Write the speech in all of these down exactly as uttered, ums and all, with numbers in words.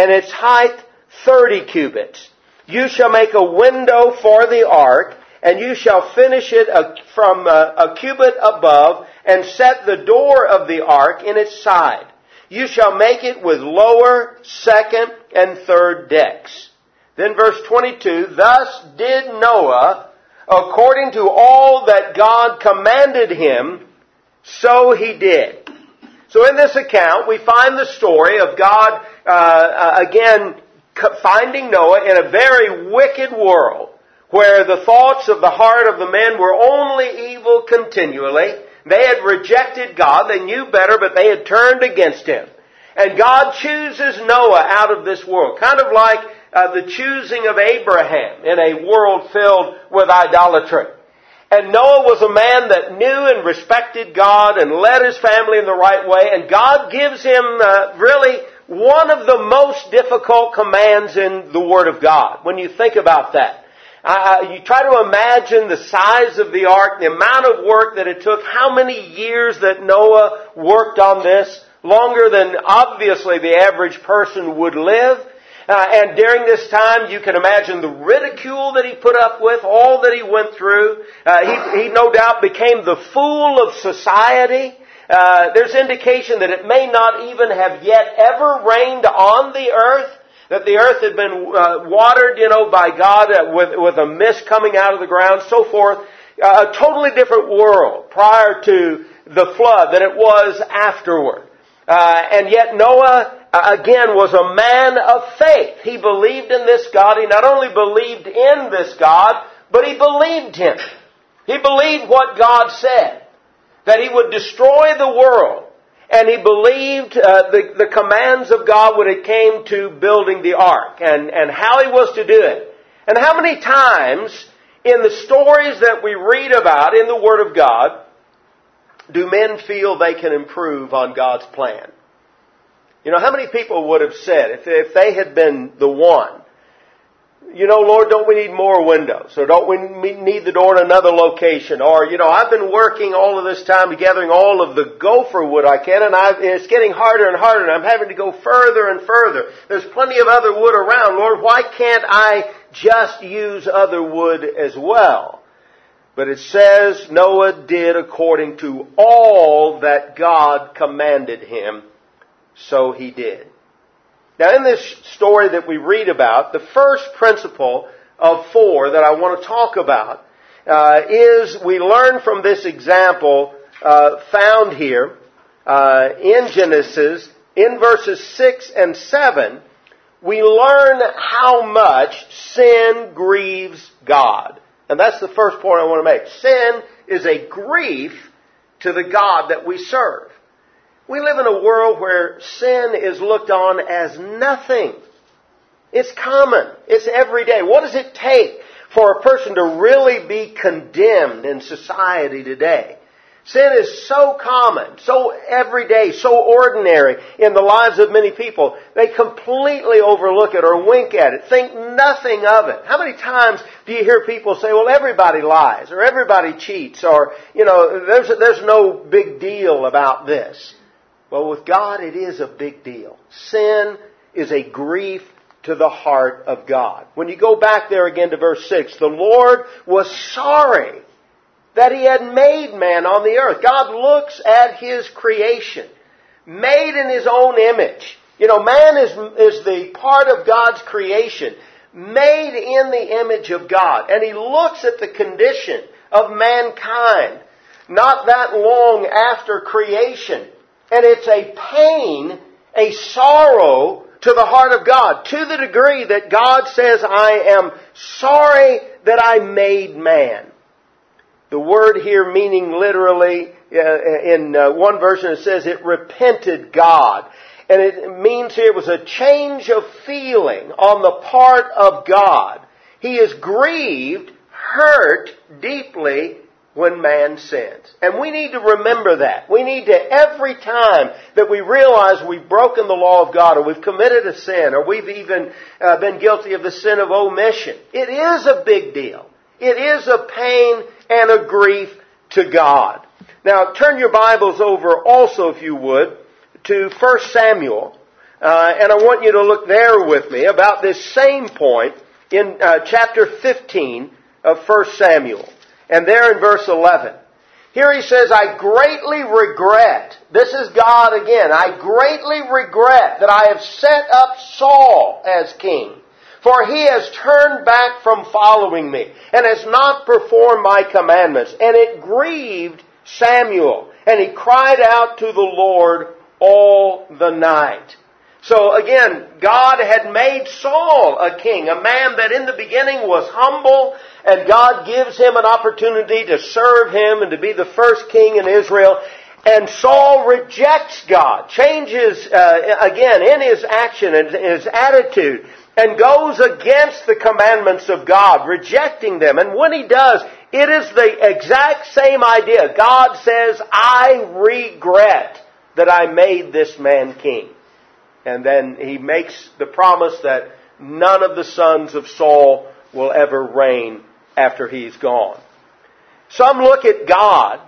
and its height thirty cubits. You shall make a window for the ark, and you shall finish it from a cubit above, and set the door of the ark in its side. You shall make it with lower, second, and third decks. Then verse twenty-two, thus did Noah, according to all that God commanded him, so he did. So in this account, we find the story of God, uh, again, finding Noah in a very wicked world, where the thoughts of the heart of the men were only evil continually. They had rejected God. They knew better, but they had turned against Him. And God chooses Noah out of this world, kind of like uh, the choosing of Abraham in a world filled with idolatry. And Noah was a man that knew and respected God and led his family in the right way. And God gives him uh, really one of the most difficult commands in the Word of God, when you think about that. Uh, you try to imagine the size of the ark, the amount of work that it took, how many years that Noah worked on this, longer than obviously the average person would live. Uh, and during this time, you can imagine the ridicule that he put up with, all that he went through. Uh, he, he no doubt became the fool of society. Uh, there's indication that it may not even have yet ever rained on the earth, that the earth had been uh, watered, you know, by God uh, with, with a mist coming out of the ground, so forth. Uh, a totally different world prior to the flood than it was afterward. Uh, and yet Noah, uh, again, was a man of faith. He believed in this God. He not only believed in this God, but he believed Him. He believed what God said, that He would destroy the world. And he believed uh, the, the commands of God when it came to building the ark and, and how he was to do it. And how many times in the stories that we read about in the Word of God do men feel they can improve on God's plan? You know, how many people would have said, if, if they had been the one, you know, Lord, don't we need more windows? Or don't we need the door in another location? Or, you know, I've been working all of this time gathering all of the gopher wood I can, and I've, it's getting harder and harder, and I'm having to go further and further. There's plenty of other wood around. Lord, why can't I just use other wood as well? But it says Noah did according to all that God commanded him, so he did. Now, in this story that we read about, the first principle of four that I want to talk about uh, is we learn from this example uh, found here uh, in Genesis, in verses six and seven, we learn how much sin grieves God. And that's the first point I want to make. Sin is a grief to the God that we serve. We live in a world where sin is looked on as nothing. It's common. It's everyday. What does it take for a person to really be condemned in society today? Sin is so common, so everyday, so ordinary in the lives of many people. They completely overlook it or wink at it, think nothing of it. How many times do you hear people say, well, everybody lies or everybody cheats or, you know, there's, there's no big deal about this. Well, with God, it is a big deal. Sin is a grief to the heart of God. When you go back there again to verse six, the Lord was sorry that He had made man on the earth. God looks at His creation, made in His own image. You know, man is, is the part of God's creation, made in the image of God. And He looks at the condition of mankind, not that long after creation. And it's a pain, a sorrow to the heart of God, to the degree that God says, I am sorry that I made man. The word here meaning literally, uh, in uh, one version it says it repented God. And it means here it was a change of feeling on the part of God. He is grieved, hurt deeply when man sins. And we need to remember that. We need to, every time that we realize we've broken the law of God or we've committed a sin or we've even uh, been guilty of the sin of omission, it is a big deal. It is a pain and a grief to God. Now, turn your Bibles over also, if you would, to First Samuel. Uh, and I want you to look there with me about this same point in uh, chapter fifteen of First Samuel. And there in verse eleven. Here he says, I greatly regret, this is God again, I greatly regret that I have set up Saul as king. For he has turned back from following me and has not performed my commandments. And it grieved Samuel. And he cried out to the Lord all the night. So again, God had made Saul a king, a man that in the beginning was humble, and God gives him an opportunity to serve him and to be the first king in Israel. And Saul rejects God, changes uh, again in his action and his attitude, and goes against the commandments of God, rejecting them. And when he does, it is the exact same idea. God says, I regret that I made this man king. And then he makes the promise that none of the sons of Saul will ever reign after he's gone. Some look at God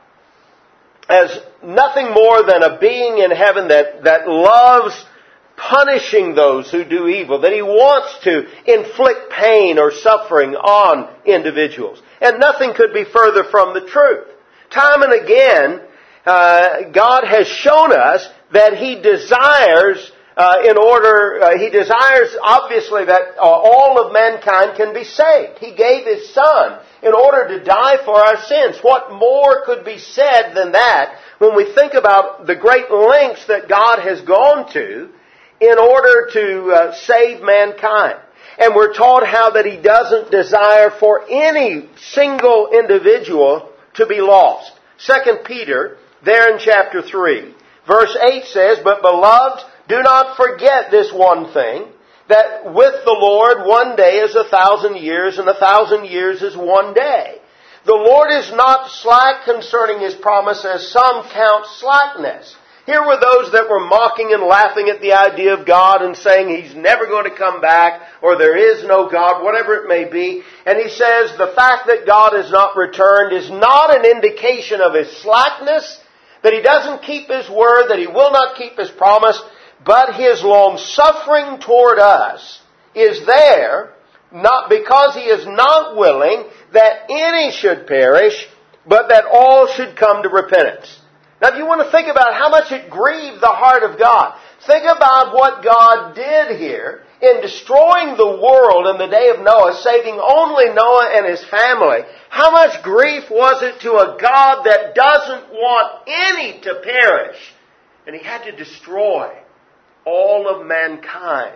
as nothing more than a being in heaven that, that loves punishing those who do evil, that he wants to inflict pain or suffering on individuals. And nothing could be further from the truth. Time and again, uh, God has shown us that he desires Uh, in order, uh, he desires obviously that uh, all of mankind can be saved. He gave his Son in order to die for our sins. What more could be said than that when we think about the great lengths that God has gone to in order to uh, save mankind? And we're taught how that he doesn't desire for any single individual to be lost. Second Peter, there in chapter three, verse eight says, But beloved, do not forget this one thing, that with the Lord one day is a thousand years, and a thousand years is one day. The Lord is not slack concerning his promise, as some count slackness. Here were those that were mocking and laughing at the idea of God and saying he's never going to come back, or there is no God, whatever it may be. And he says the fact that God has not returned is not an indication of his slackness, that he doesn't keep his word, that he will not keep his promise. But his long-suffering toward us is there, not because he is not willing that any should perish, but that all should come to repentance. Now, if you want to think about how much it grieved the heart of God, think about what God did here in destroying the world in the day of Noah, saving only Noah and his family. How much grief was it to a God that doesn't want any to perish? And he had to destroy all of mankind,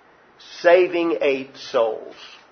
saving eight souls.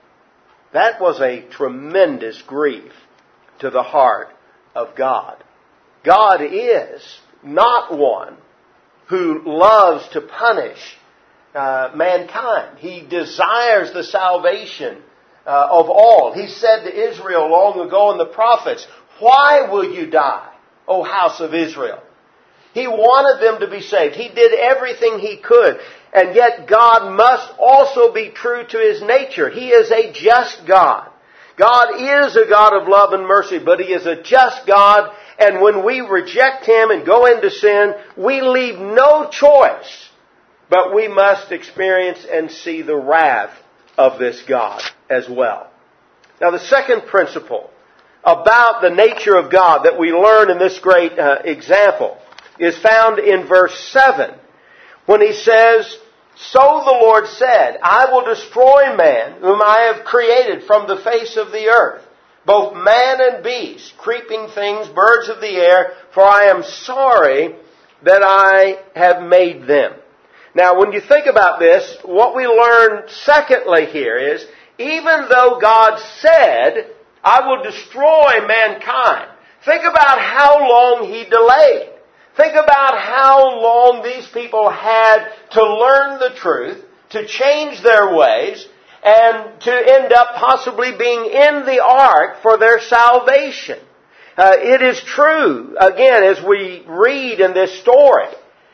That was a tremendous grief to the heart of God. God is not one who loves to punish uh, mankind. He desires the salvation uh, of all. He said to Israel long ago in the prophets, Why will you die, O house of Israel? He wanted them to be saved. He did everything he could. And yet God must also be true to his nature. He is a just God. God is a God of love and mercy, but he is a just God. And when we reject him and go into sin, we leave no choice, but we must experience and see the wrath of this God as well. Now, the second principle about the nature of God that we learn in this great uh, example is found in verse seven, when he says, So the Lord said, I will destroy man whom I have created from the face of the earth, both man and beast, creeping things, birds of the air, for I am sorry that I have made them. Now, when you think about this, what we learn secondly here is, even though God said, I will destroy mankind, think about how long he delayed. Think about how long these people had to learn the truth, to change their ways, and to end up possibly being in the ark for their salvation. Uh, it is true, again, as we read in this story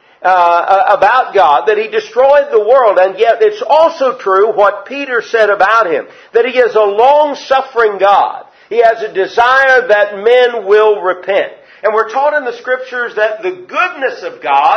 uh, about God, that he destroyed the world, and yet it's also true what Peter said about him, that he is a long-suffering God. He has a desire that men will repent. And we're taught in the Scriptures that the goodness of God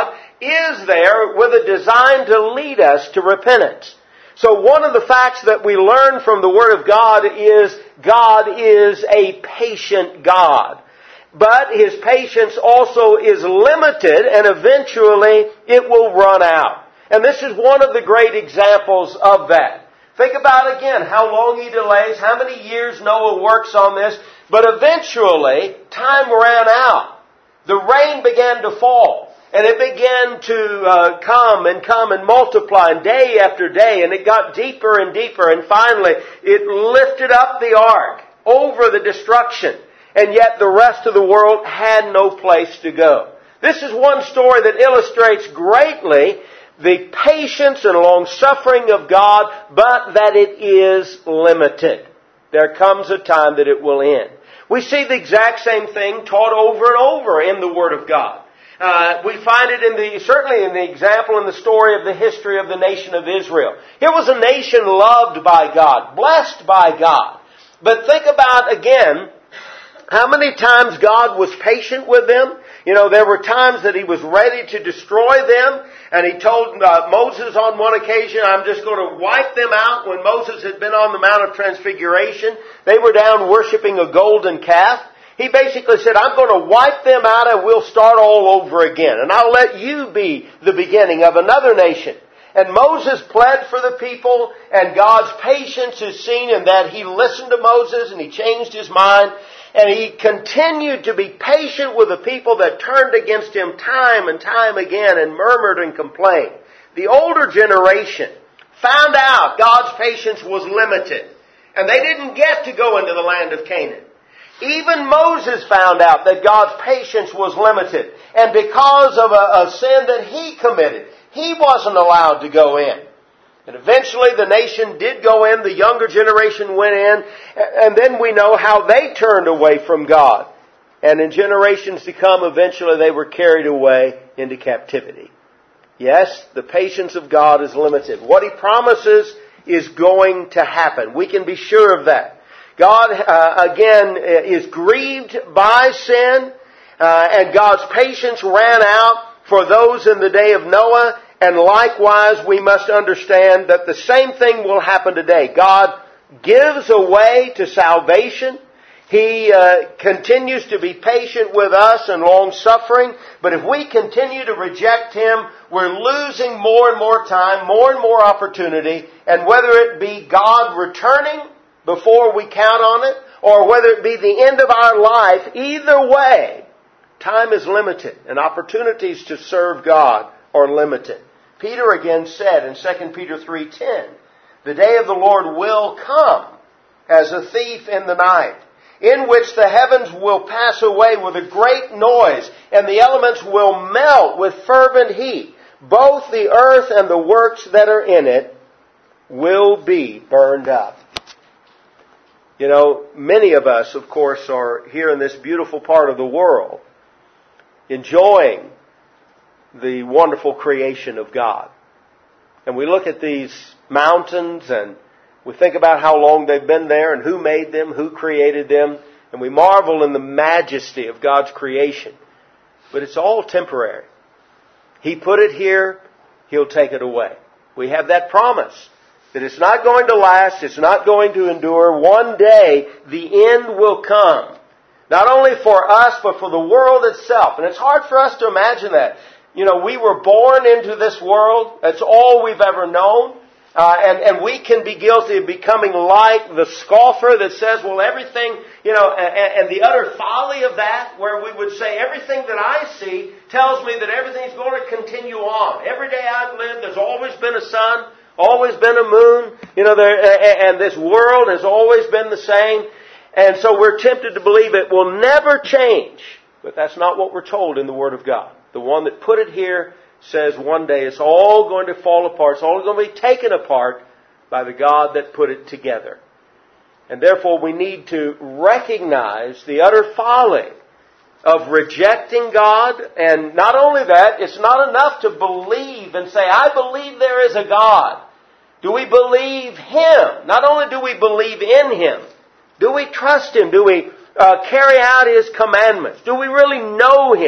is there with a design to lead us to repentance. So one of the facts that we learn from the Word of God is God is a patient God. But His patience also is limited, and eventually it will run out. And this is one of the great examples of that. Think about again how long He delays, how many years Noah works on this, but eventually time ran out. The rain began to fall. And it began to uh, come and come and multiply and day after day. And it got deeper and deeper. And finally, it lifted up the ark over the destruction. And yet the rest of the world had no place to go. This is one story that illustrates greatly the patience and long-suffering of God, but that it is limited. There comes a time that it will end. We see the exact same thing taught over and over in the Word of God. Uh, we find it in the, certainly in the example in the story of the history of the nation of Israel. Here was a nation loved by God, blessed by God. But think about again, how many times God was patient with them. You know, there were times that He was ready to destroy them, and He told uh, Moses on one occasion, I'm just going to wipe them out. When Moses had been on the Mount of Transfiguration, they were down worshiping a golden calf. He basically said, I'm going to wipe them out and we'll start all over again. And I'll let you be the beginning of another nation. And Moses pled for the people, and God's patience is seen in that He listened to Moses and He changed his mind. And He continued to be patient with the people that turned against Him time and time again and murmured and complained. The older generation found out God's patience was limited. And they didn't get to go into the land of Canaan. Even Moses found out that God's patience was limited. And because of a, a sin that he committed, he wasn't allowed to go in. And eventually the nation did go in, the younger generation went in, and then we know how they turned away from God. And in generations to come, eventually they were carried away into captivity. Yes, the patience of God is limited. What He promises is going to happen. We can be sure of that. God, uh, again, is grieved by sin, uh, and God's patience ran out for those in the day of Noah, and likewise we must understand that the same thing will happen today. God gives a way to salvation. He uh, continues to be patient with us and long-suffering, but if we continue to reject Him, we're losing more and more time, more and more opportunity, and whether it be God returning before we count on it, or whether it be the end of our life, either way, time is limited and opportunities to serve God are limited. Peter again said in Second Peter three ten, the day of the Lord will come as a thief in the night, in which the heavens will pass away with a great noise, and the elements will melt with fervent heat. Both the earth and the works that are in it will be burned up. You know, many of us, of course, are here in this beautiful part of the world, enjoying the wonderful creation of God. And we look at these mountains and we think about how long they've been there and who made them, who created them, and we marvel in the majesty of God's creation. But it's all temporary. He put it here, He'll take it away. We have that promise that it's not going to last, it's not going to endure. One day, the end will come. Not only for us, but for the world itself. And it's hard for us to imagine that. You know, we were born into this world. That's all we've ever known. Uh, and, and we can be guilty of becoming like the scoffer that says, well, everything, you know, and, and the utter folly of that, where we would say everything that I see tells me that everything's going to continue on. Every day I've lived, there's always been a sun, always been a moon, you know, there, and this world has always been the same. And so we're tempted to believe it will never change. But that's not what we're told in the Word of God. The one that put it here says one day it's all going to fall apart. It's all going to be taken apart by the God that put it together. And therefore we need to recognize the utter folly of rejecting God. And not only that, it's not enough to believe and say, I believe there is a God. Do we believe Him? Not only do we believe in Him, do we trust Him? Do we uh, carry out His commandments? Do we really know Him?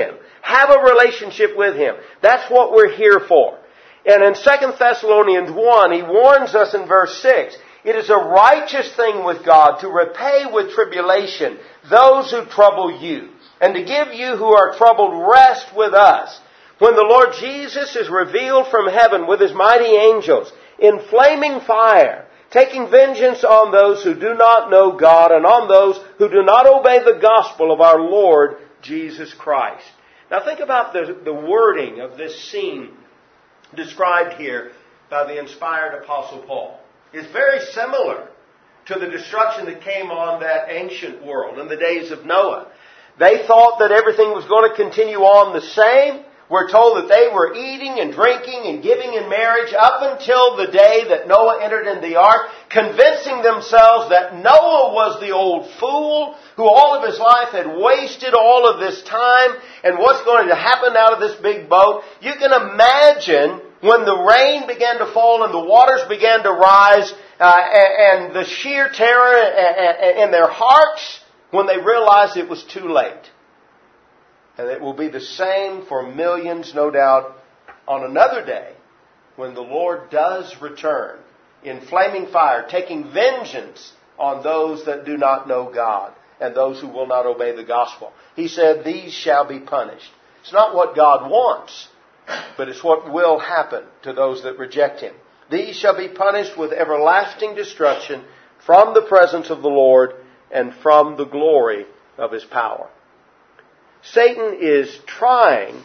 Have a relationship with Him. That's what we're here for. And in Second Thessalonians one, he warns us in verse six, it is a righteous thing with God to repay with tribulation those who trouble you, and to give you who are troubled rest with us. When the Lord Jesus is revealed from heaven with His mighty angels in flaming fire, taking vengeance on those who do not know God and on those who do not obey the gospel of our Lord Jesus Christ. Now think about the, the wording of this scene described here by the inspired Apostle Paul. It's very similar to the destruction that came on that ancient world in the days of Noah. They thought that everything was going to continue on the same. We're told that they were eating and drinking and giving in marriage up until the day that Noah entered in the ark, convincing themselves that Noah was the old fool who all of his life had wasted all of this time, and what's going to happen out of this big boat. You can imagine when the rain began to fall and the waters began to rise, uh, and, and the sheer terror in their hearts when they realized it was too late. And it will be the same for millions, no doubt, on another day when the Lord does return in flaming fire, taking vengeance on those that do not know God and those who will not obey the gospel. He said, these shall be punished. It's not what God wants, but it's what will happen to those that reject Him. These shall be punished with everlasting destruction from the presence of the Lord and from the glory of His power. Satan is trying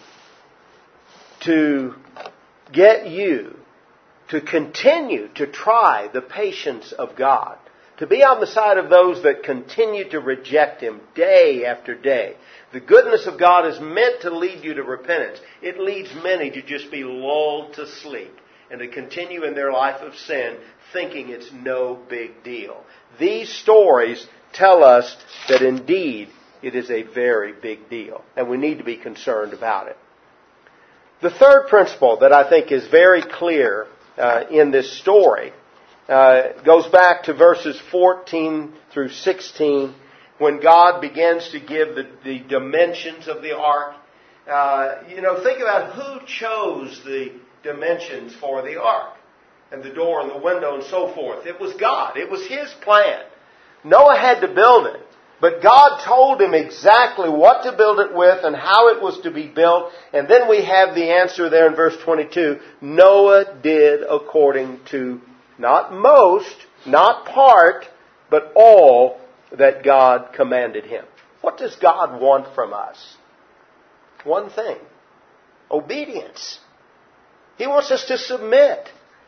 to get you to continue to try the patience of God, to be on the side of those that continue to reject Him day after day. The goodness of God is meant to lead you to repentance. It leads many to just be lulled to sleep and to continue in their life of sin thinking it's no big deal. These stories tell us that indeed it is a very big deal, and we need to be concerned about it. The third principle that I think is very clear uh, in this story uh, goes back to verses fourteen through sixteen, when God begins to give the, the dimensions of the ark. Uh, you know, think about who chose the dimensions for the ark, and the door and the window and so forth. It was God. It was His plan. Noah had to build it. But God told him exactly what to build it with and how it was to be built. And then we have the answer there in verse twenty-two. Noah did according to not most, not part, but all that God commanded him. What does God want from us? One thing. Obedience. He wants us to submit.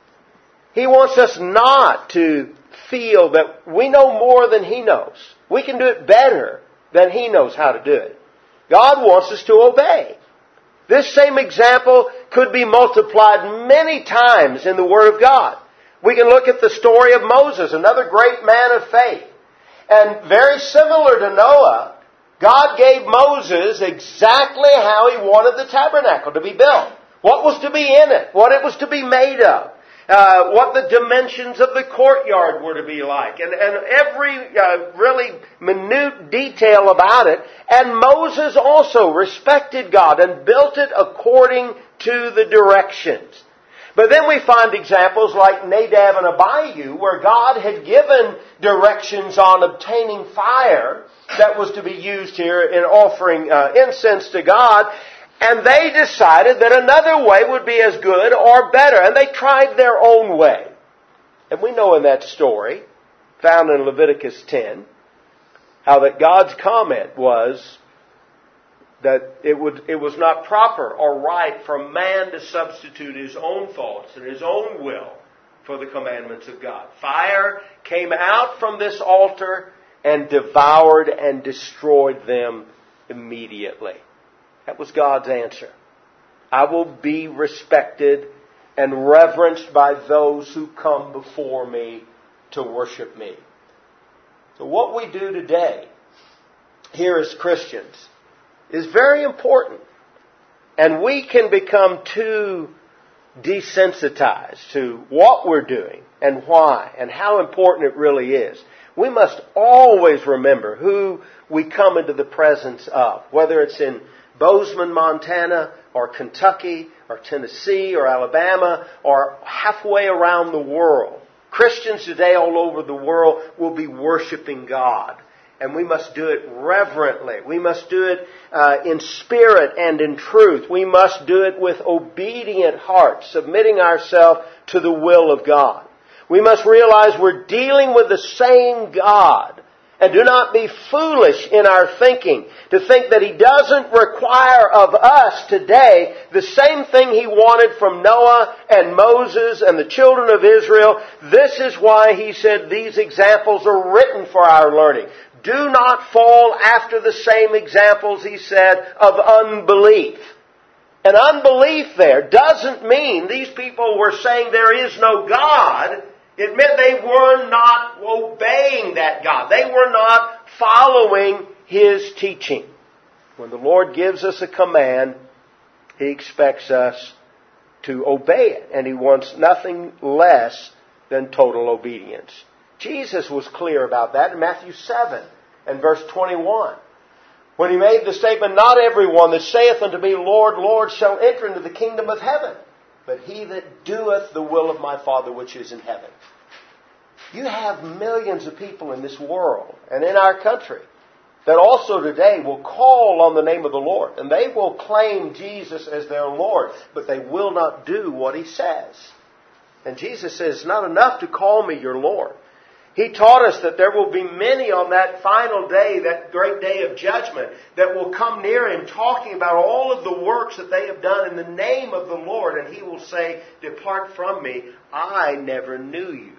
He wants us not to feel that we know more than He knows. We can do it better than He knows how to do it. God wants us to obey. This same example could be multiplied many times in the Word of God. We can look at the story of Moses, another great man of faith. And very similar to Noah, God gave Moses exactly how He wanted the tabernacle to be built. What was to be in it, what it was to be made of. Uh, what the dimensions of the courtyard were to be like, and, and every uh, really minute detail about it. And Moses also respected God and built it according to the directions. But then we find examples like Nadab and Abihu, where God had given directions on obtaining fire that was to be used here in offering uh, incense to God. And they decided that another way would be as good or better. And they tried their own way. And we know in that story, found in Leviticus ten, how that God's comment was that it would it was not proper or right for man to substitute his own thoughts and his own will for the commandments of God. Fire came out from this altar and devoured and destroyed them immediately. That was God's answer. I will be respected and reverenced by those who come before me to worship me. So what we do today here as Christians is very important. And we can become too desensitized to what we're doing and why and how important it really is. We must always remember who we come into the presence of, whether it's in Bozeman, Montana, or Kentucky, or Tennessee, or Alabama, or halfway around the world. Christians today all over the world will be worshiping God. And we must do it reverently. We must do it uh, in spirit and in truth. We must do it with obedient hearts, submitting ourselves to the will of God. We must realize we're dealing with the same God. And do not be foolish in our thinking to think that He doesn't require of us today the same thing He wanted from Noah and Moses and the children of Israel. This is why He said these examples are written for our learning. Do not fall after the same examples, He said, of unbelief. And unbelief there doesn't mean these people were saying there is no God. It meant they were not obeying that God. They were not following His teaching. When the Lord gives us a command, He expects us to obey it. And He wants nothing less than total obedience. Jesus was clear about that in Matthew seven and verse twenty-one. When He made the statement, "Not everyone that saith unto me, Lord, Lord, shall enter into the kingdom of heaven, but he that doeth the will of my Father which is in heaven." You have millions of people in this world and in our country that also today will call on the name of the Lord. And they will claim Jesus as their Lord, but they will not do what He says. And Jesus says, it's not enough to call me your Lord. He taught us that there will be many on that final day, that great day of judgment, that will come near Him talking about all of the works that they have done in the name of the Lord. And He will say, "Depart from me, I never knew you."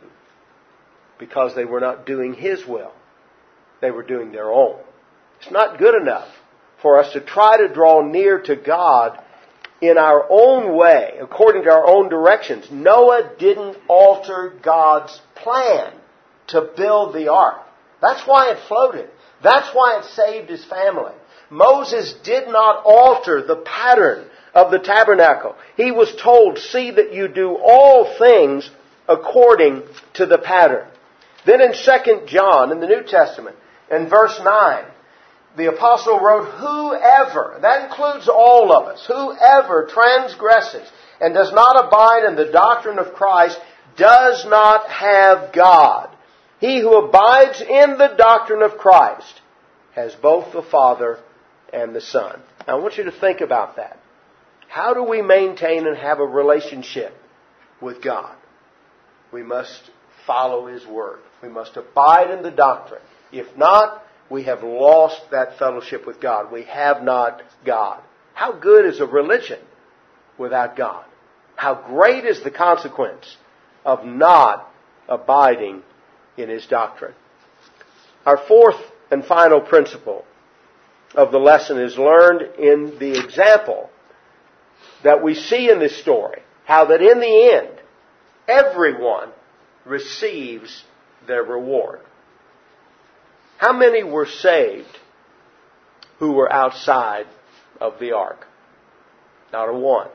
Because they were not doing His will. They were doing their own. It's not good enough for us to try to draw near to God in our own way, according to our own directions. Noah didn't alter God's plan to build the ark. That's why it floated. That's why it saved his family. Moses did not alter the pattern of the tabernacle. He was told, "See that you do all things according to the pattern." Then in Second John, in the New Testament, in verse nine, the apostle wrote, "Whoever," that includes all of us, "whoever transgresses and does not abide in the doctrine of Christ does not have God. He who abides in the doctrine of Christ has both the Father and the Son." Now I want you to think about that. How do we maintain and have a relationship with God? We must follow His Word. We must abide in the doctrine. If not, we have lost that fellowship with God. We have not God. How good is a religion without God? How great is the consequence of not abiding in His doctrine? Our fourth and final principle of the lesson is learned in the example that we see in this story. How that in the end, everyone receives their reward. How many were saved who were outside of the ark? Not a one.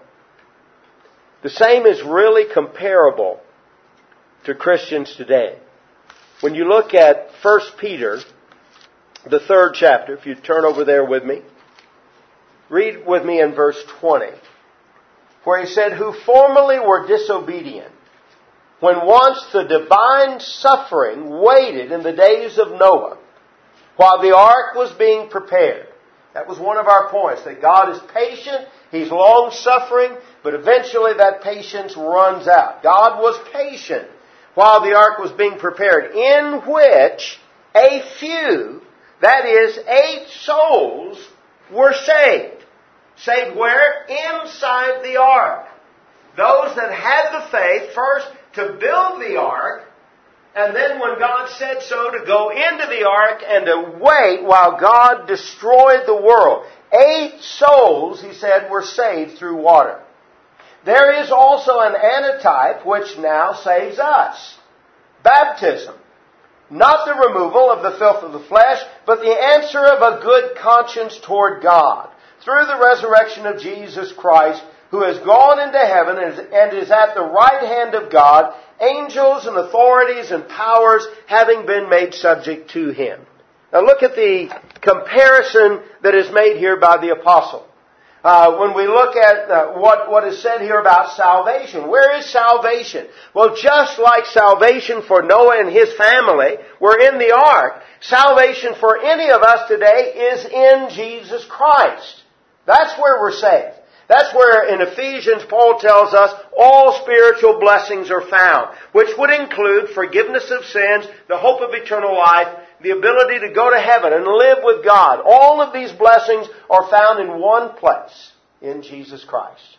The same is really comparable to Christians today. When you look at First Peter, the third chapter, if you turn over there with me, read with me in verse twenty, where he said, "Who formerly were disobedient, when once the divine suffering waited in the days of Noah, while the ark was being prepared." That was one of our points, that God is patient, He's long-suffering, but eventually that patience runs out. God was patient while the ark was being prepared, in which a few, that is, eight souls, were saved. Saved where? Inside the ark. Those that had the faith first to build the ark, and then when God said so, to go into the ark and to wait while God destroyed the world. Eight souls, he said, were saved through water. There is also an antitype which now saves us. Baptism. Not the removal of the filth of the flesh, but the answer of a good conscience toward God, through the resurrection of Jesus Christ, who has gone into heaven and is at the right hand of God, angels and authorities and powers having been made subject to Him. Now look at the comparison that is made here by the apostle. Uh, when we look at uh, what, what is said here about salvation, where is salvation? Well, just like salvation for Noah and his family were in the ark, salvation for any of us today is in Jesus Christ. That's where we're saved. That's where in Ephesians Paul tells us all spiritual blessings are found, which would include forgiveness of sins, the hope of eternal life, the ability to go to heaven and live with God. All of these blessings are found in one place, in Jesus Christ.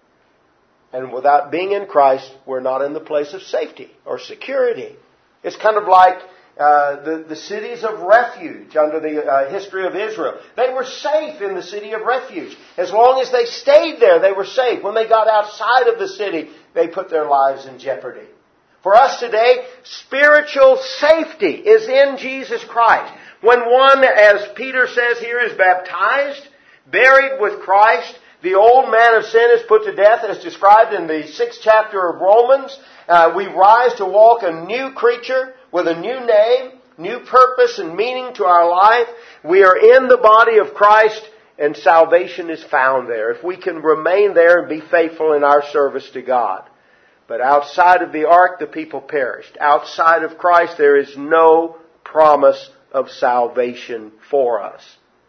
And without being in Christ, we're not in the place of safety or security. It's kind of like uh, the, the cities of refuge under the uh, history of Israel. They were safe in the city of refuge. As long as they stayed there, they were safe. When they got outside of the city, they put their lives in jeopardy. For us today, spiritual safety is in Jesus Christ. When one, as Peter says here, is baptized, buried with Christ, the old man of sin is put to death, as described in the sixth chapter of Romans. Uh, we rise to walk a new creature with a new name, new purpose and meaning to our life. We are in the body of Christ, and salvation is found there, if we can remain there and be faithful in our service to God. But outside of the ark, the people perished. Outside of Christ, there is no promise of salvation for us.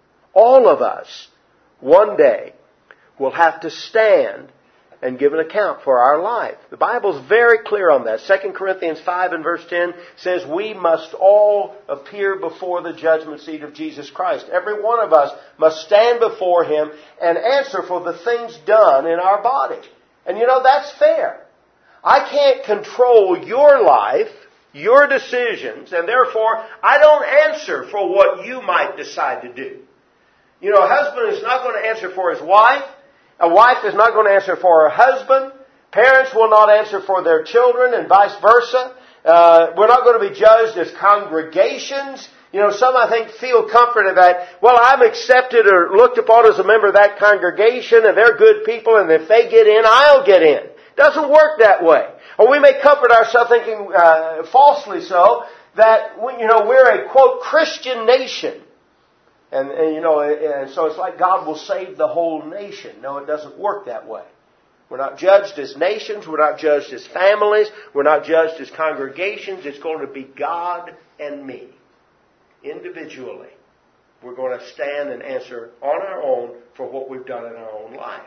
All of us, one day, will have to stand and give an account for our life. The Bible's very clear on that. Second Corinthians five and verse ten says we must all appear before the judgment seat of Jesus Christ. Every one of us must stand before Him and answer for the things done in our body. And you know, that's fair. I can't control your life, your decisions, and therefore I don't answer for what you might decide to do. You know, a husband is not going to answer for his wife. A wife is not going to answer for her husband. Parents will not answer for their children, and vice versa. Uh, we're not going to be judged as congregations. You know, some, I think, feel comforted that, well, I'm accepted or looked upon as a member of that congregation, and they're good people, and if they get in, I'll get in. Doesn't work that way. Or we may comfort ourselves thinking, uh, falsely so, that, we, you know, we're a, quote, Christian nation. And, and, you know, and so it's like God will save the whole nation. No, it doesn't work that way. We're not judged as nations. We're not judged as families. We're not judged as congregations. It's going to be God and me. Individually. We're going to stand and answer on our own for what we've done in our own life.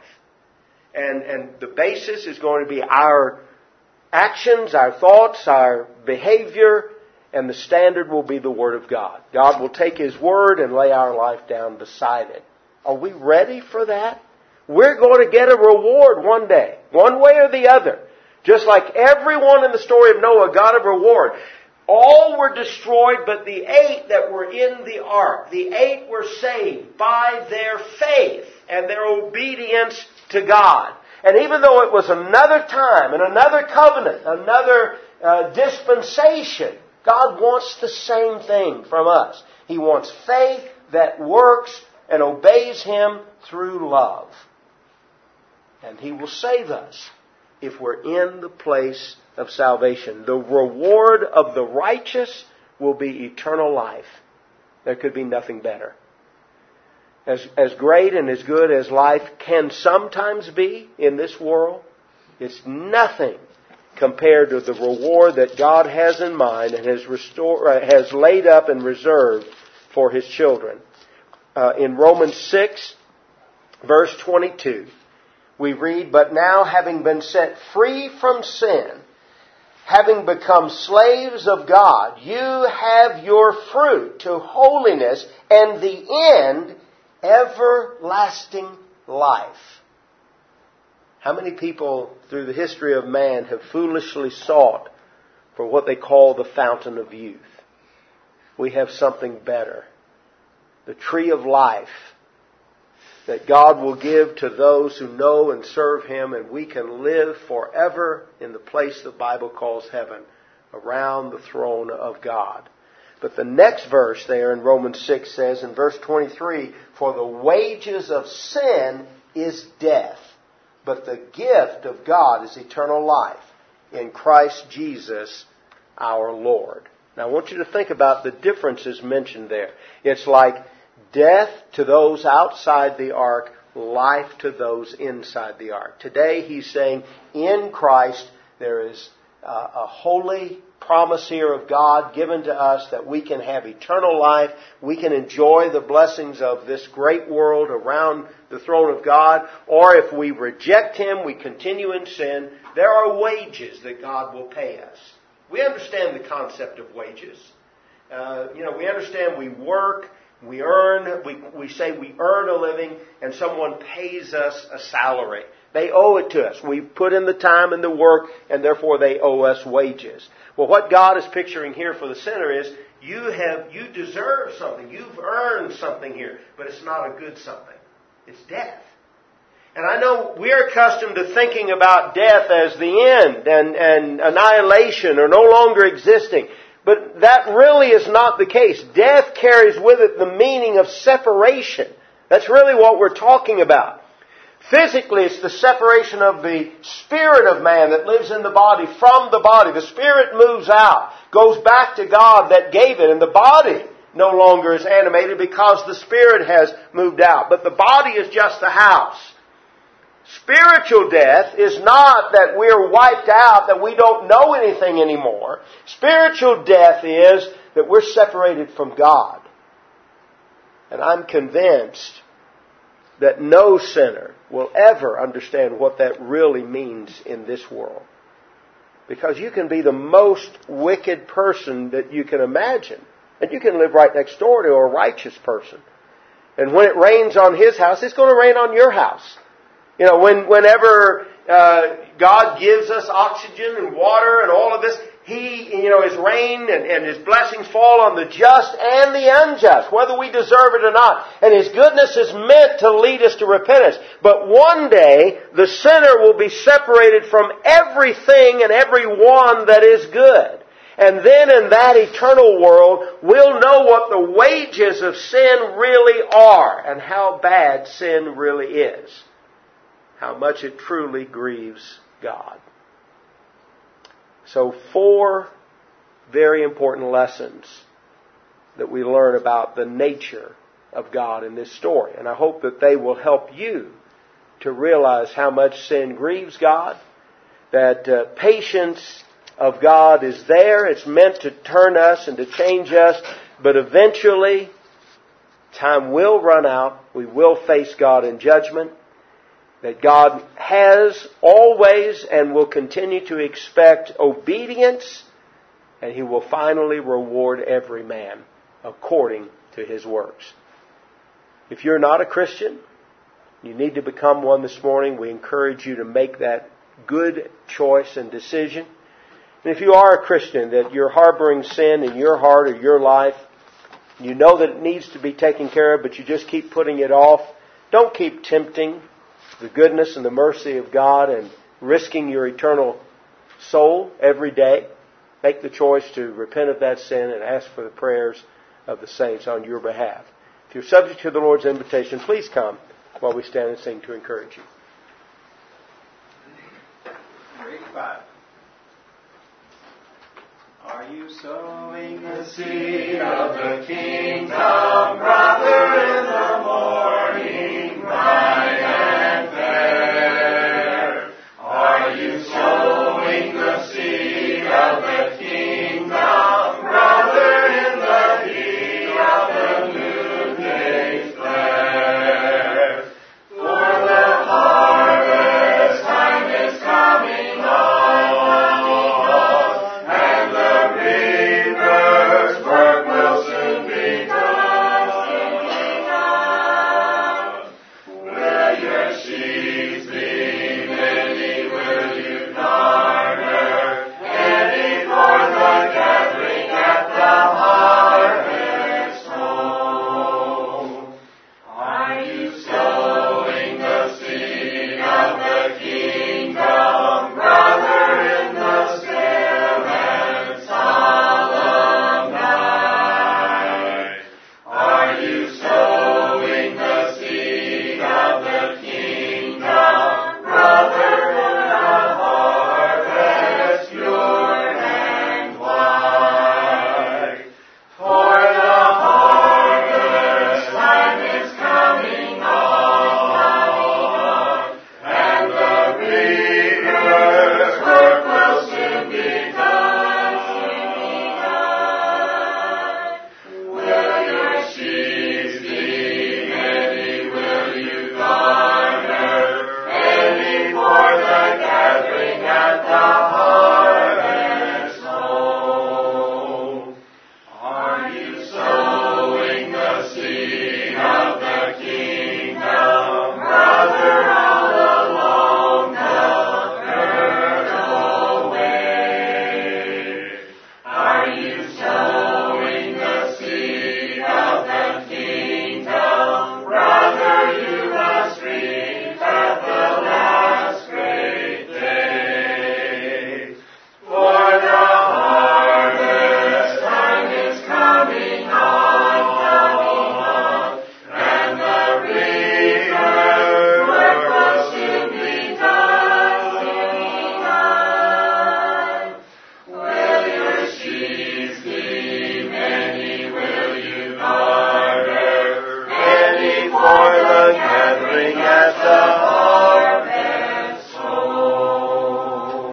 And, and the basis is going to be our actions, our thoughts, our behavior, and the standard will be the Word of God. God will take His Word and lay our life down beside it. Are we ready for that? We're going to get a reward one day, one way or the other. Just like everyone in the story of Noah got a reward. All were destroyed but the eight that were in the ark. The eight were saved by their faith and their obedience to God. And even though it was another time and another covenant, another uh, dispensation, God wants the same thing from us. He wants faith that works and obeys Him through love. And He will save us if we're in the place of salvation. The reward of the righteous will be eternal life. There could be nothing better. As, as great and as good as life can sometimes be in this world, it's nothing compared to the reward that God has in mind and has restored, uh, has laid up and reserved for His children. Uh, in Romans six, verse twenty-two, we read, "But now, having been set free from sin, having become slaves of God, you have your fruit to holiness, and the end, everlasting life." How many people through the history of man have foolishly sought for what they call the fountain of youth? We have something better. The tree of life that God will give to those who know and serve Him, and we can live forever in the place the Bible calls heaven, around the throne of God. But the next verse there in Romans six says, in verse twenty-three, "For the wages of sin is death, but the gift of God is eternal life in Christ Jesus our Lord." Now I want you to think about the differences mentioned there. It's like death to those outside the ark, life to those inside the ark. Today he's saying in Christ there is uh, a holy promise here of God given to us that we can have eternal life. We can enjoy the blessings of this great world around the throne of God. Or if we reject Him, we continue in sin, there are wages that God will pay us. We understand the concept of wages. Uh, you know, we understand we work, we earn, we, we say we earn a living, and someone pays us a salary. They owe it to us. We've put in the time and the work, and therefore they owe us wages. Well, what God is picturing here for the sinner is you have, you deserve something. You've earned something here, but it's not a good something. It's death. And I know we're accustomed to thinking about death as the end and, and annihilation or no longer existing. But that really is not the case. Death carries with it the meaning of separation. That's really what we're talking about. Physically, it's the separation of the spirit of man that lives in the body from the body. The spirit moves out, goes back to God that gave it, and the body no longer is animated because the spirit has moved out. But the body is just the house. Spiritual death is not that we're wiped out, that we don't know anything anymore. Spiritual death is that we're separated from God. And I'm convinced that no sinner will ever understand what that really means in this world. Because you can be the most wicked person that you can imagine. And you can live right next door to a righteous person. And when it rains on his house, it's going to rain on your house. You know, when, whenever uh, God gives us oxygen and water and all of this, He, you know, His rain and, and His blessings fall on the just and the unjust, whether we deserve it or not. And His goodness is meant to lead us to repentance. But one day, the sinner will be separated from everything and everyone that is good. And then in that eternal world, we'll know what the wages of sin really are and how bad sin really is. How much it truly grieves God. So four very important lessons that we learn about the nature of God in this story. And I hope that they will help you to realize how much sin grieves God, that uh, patience of God is there. It's meant to turn us and to change us, but eventually time will run out. We will face God in judgment. That God has always and will continue to expect obedience, and He will finally reward every man according to his works. If you're not a Christian, you need to become one this morning. We encourage you to make that good choice and decision. And if you are a Christian, that you're harboring sin in your heart or your life, you know that it needs to be taken care of, but you just keep putting it off, don't keep tempting the goodness and the mercy of God and risking your eternal soul every day. Make the choice to repent of that sin and ask for the prayers of the saints on your behalf. If you're subject to the Lord's invitation, please come while we stand and sing to encourage you. eighty-five. Are you sowing the seed of the kingdom, brother, in the morning, bright and fair? Are you sowing the seed of the kingdom, brother, in the heat of the noonday's flare? For the harvest time is coming on, and the reaper's work will soon be done. gathering at the